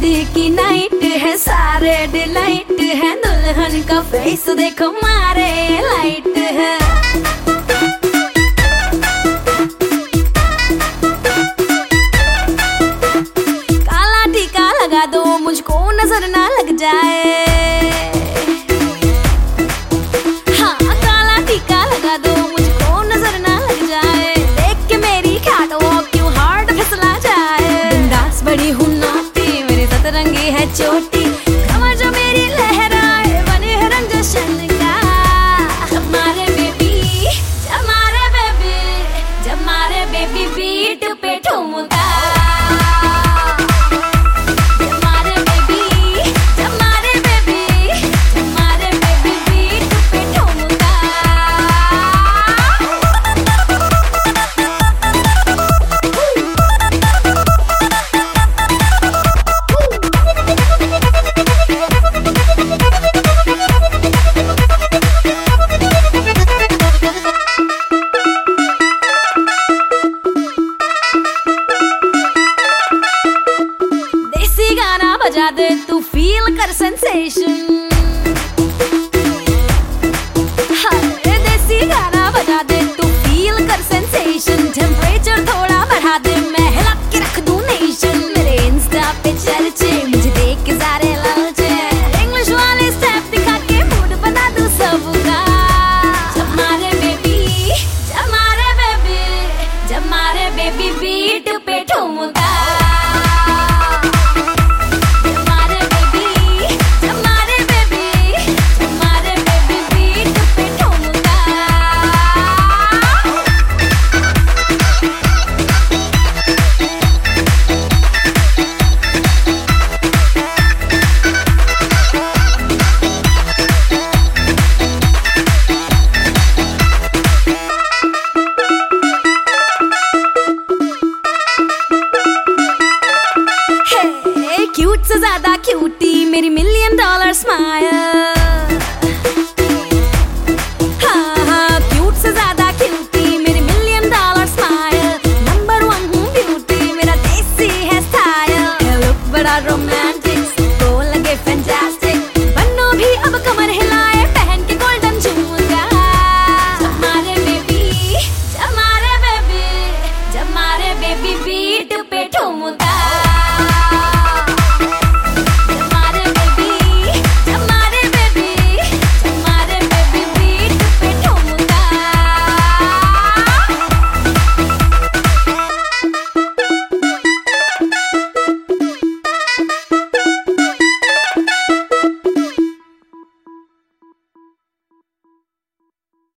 शादी की नाइट है, सारे डिलाइट है, दुल्हन का फेस देखो मारे लाइट है। काला टीका लगा दो मुझको नजर ना लग जाए, हाँ काला टीका लगा दो मुझको नजर ना लग जाए। देख के मेरी कैटवॉक क्यों हार्ट फिसला जाए। बिंदास बड़ी हूँ नौटी, मेरी सतरंगी है चोटी, कमर जो मेरी लहराए बने है रंग जशन का। जब मारे बेबी, जब मारे बेबी, जब मारे बेबी बीट पे ठुमका। गाना बजा दे तू फील कर सेंसेशन, देसी गाना बजा दे तू फील कर सेंसेशन। टेम्परेचर थोड़ा बढ़ा दे मैं हिला के रख दूं नेशन। मेरे इंस्टा पे चर्चे मुझे देख के सारे लालचे, इंग्लिश वाले स्टेप दिखा के मूड बना दूं सबका। जब मारे बेबी, जब मारे बेबी, जब मारे बेबी बीट पे ठुमका। क्यूट से ज्यादा क्यूटी मेरी $1,000,000 स्माइल।